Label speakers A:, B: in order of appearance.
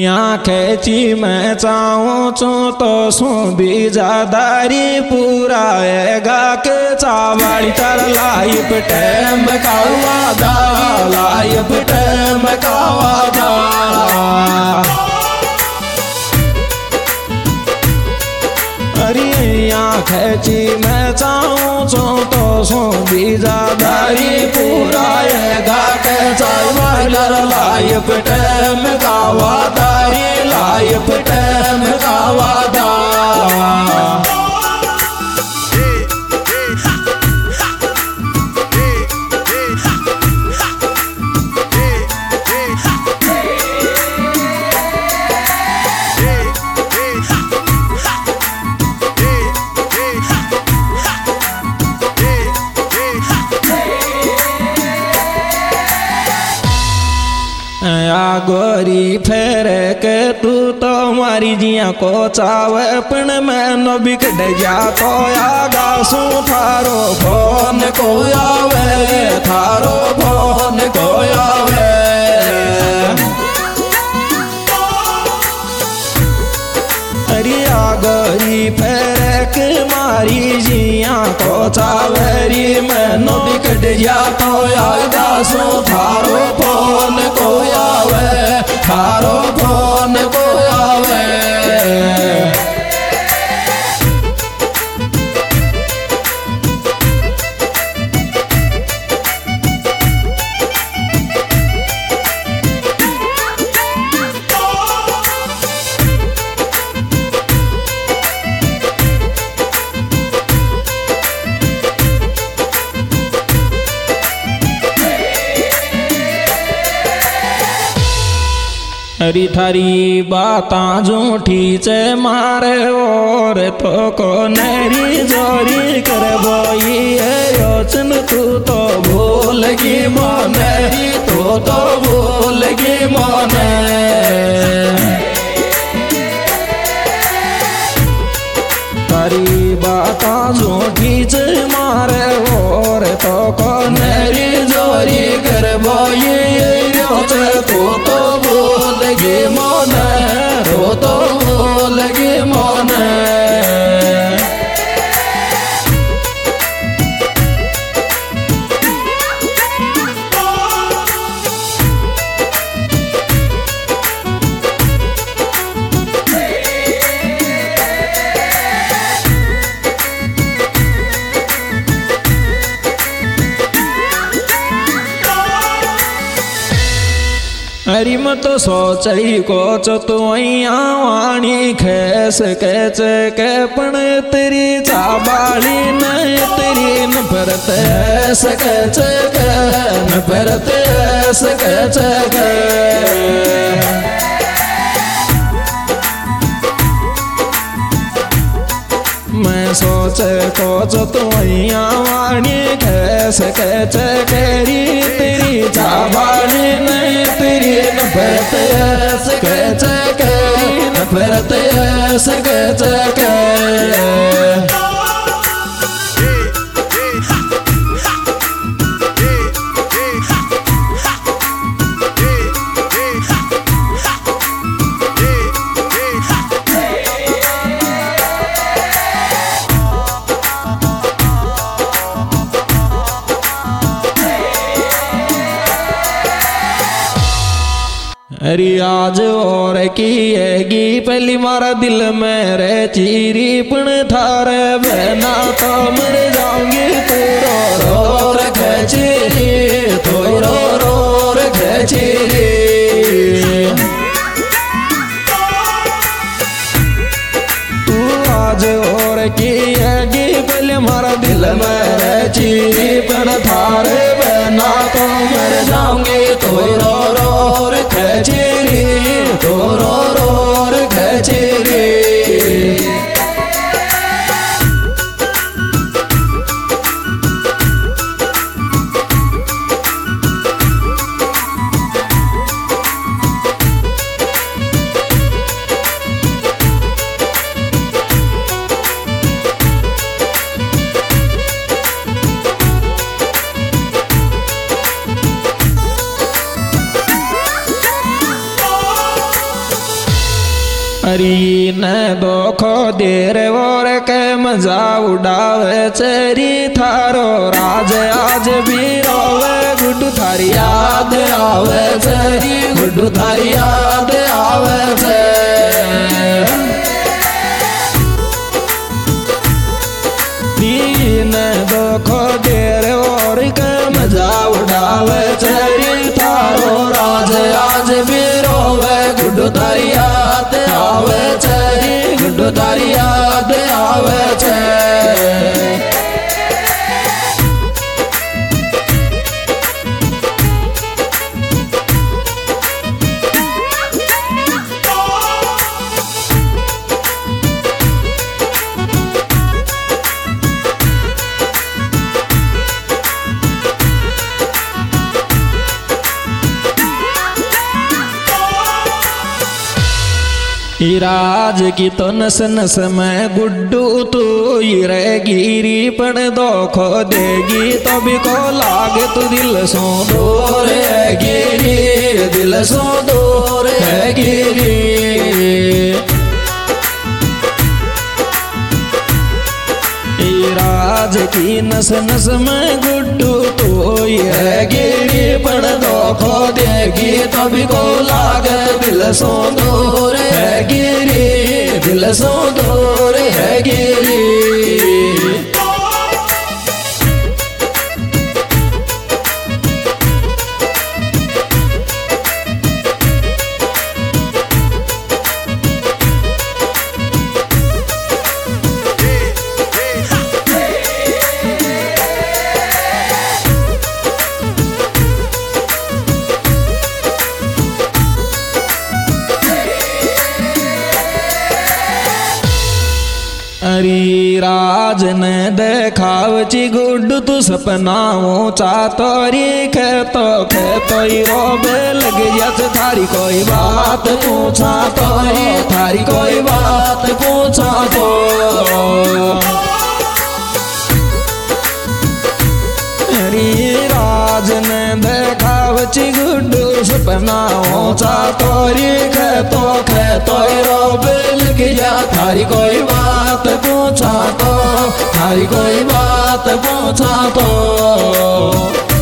A: यहाँ खेची मैं चाहूँ चू तो सू बीजादारी पूरा गा के चावड़ी तर लाइफ टैम कावा दा लाइफ टैम कावा दा। अरे यहाँ खेची मैं चाहूँ चू तो सू बीजादारी पूरा गा के चावड़ी तर लाइफ टैम कावा दारी लाइफ टैम कावा दा। गोरी फेर के तू तो मारी जिया को चावे पण मैं न बिगड़ जा तो आगा सू थारो फोन को आवे थारो फोन को आवे। अरिया गोरी फेर के मारी जिया को चावेरी मैं न बिगड़ जा तो आगा सू थारो फोन को आवे थारो फोन को आवे। हरी थारी बातां झूठी चे मारे और तो को नरी जोरी कर बोई योचन तू तो भूलगी मोने तू तो भूलगी मोने। थारी बातां झूठी चे मारे और तो को नरी जोरी कर बोई योचन तू तो लगे मोने तो लगे मोने। हरी मत सोचई को चतुइया वाणी खेस कैच के पण तेरी चाबाली न तेरी न परत सकच न परत सकच मैं सोच को चतुइया वाणी खेस कैच केरी तेरी चाबाली नहीं तेरी न परत सकच न परत सकच अरे आज और किएगी पहली मारा दिल में रे चीरी पण थारे बहना तो मर जाऊंगी तू रो रो रे खेचीरी तो रो रो रे खेचीरी। तू आज और किएगी पहली मारा दिल में रे चीरी पण थारे बहना तो मर जाऊंगी तू रो रो रे खेचीरी तो रो रो रे खेचीरी। अरी न दोखो देर और के मजा उड़ावे चेरी थारो राज आज भी रोवे गुड्डू थारी याद आवे चेरी गुड्डू थारी याद आवे छे दीन दोखो देर और के मजा उड़ावे चेरी थारो राज आज भी रोवे गुड्डू थारी याद आवे छे गुड्डू थारी याद आवे छे राज की तो नस नस में गुड्डू तू गिरी पण दोखो देगी तो भी को लागे तू दिल सो दूर है गिरी दिल सो दूर है गिरी राज की नस नस में गुड्डू तो है गिरी पण दोखो देगी तो भी को लागे दिल सो दूर है गिरी दिल सो दूर है गिरी अरी राज ने देखावची गुड्डू तू सपनाओं चातोरी खेतो रोबे लग जस थारी कोई बात पूछा तो थारी कोई बात पूछा तो अरी राज ने देखावची गुड्डू सपनाओं चातोरी खेतो रोबे लग जा थारी कोई बात पूछा तो थारी कोई बात पूछा तो